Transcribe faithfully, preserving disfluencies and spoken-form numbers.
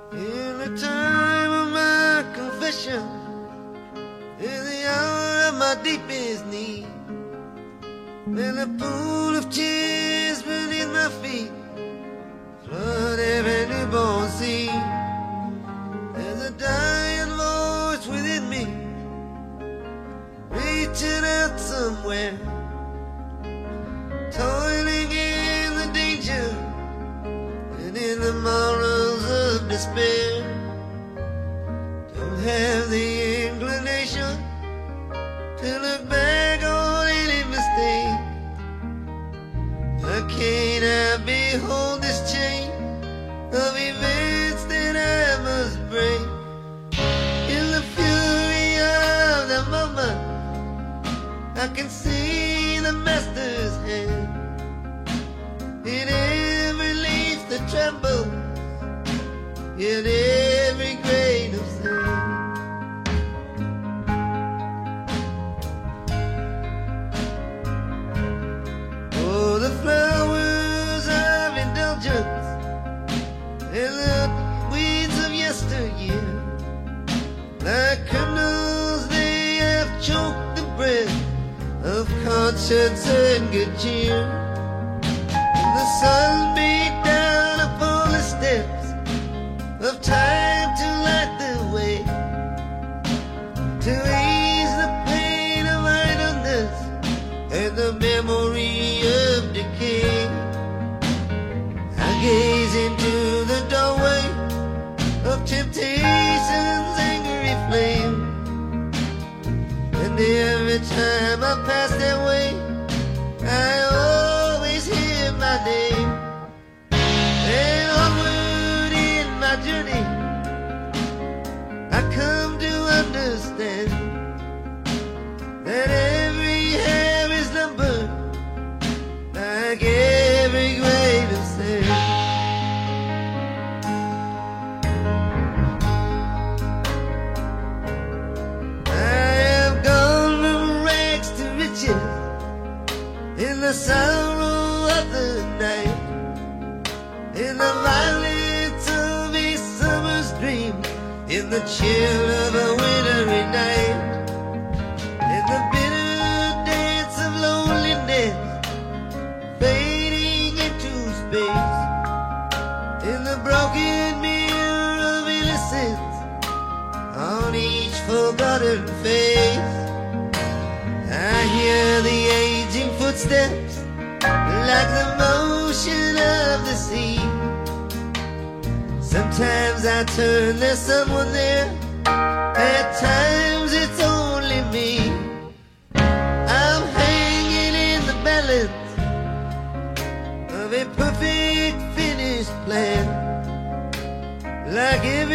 In the time of my confession, in the hour of my deepest need, when the pool of tears beneath my feet flood every newborn seed, there's a dying voice within me, reaching out somewhere, toiling in the danger and in the morals of despair. Don't have the inclination to look back on any mistake. Why can't I behold this chain of events that I must break? In the fury of the moment, I can see the master's hand in every leaf that trembles, in every grain of sand. Oh, the flowers of indulgence and the weeds of yesteryear, like criminals they have choked the breath of conscience and good cheer. And the sun beat down upon the steps of time to light the way, to ease the pain of idleness and the memory of decay. I gaze into the doorway of temptation's angry flame, and every time I pass that way, I always hear my name. And onward in my journey, I come to understand that every hair is numbered, like every grain of sand. In the sorrow of the night, in the violence of a summer's dream, in the chill of a wintry night, in the bitter dance of loneliness fading into space, in the broken mirror of innocence on each forgotten face, I hear the aging footsteps like the motion of the sea. Sometimes I turn, there's someone there, at times it's only me. I'm hanging in the balance of a perfect finished plan, like every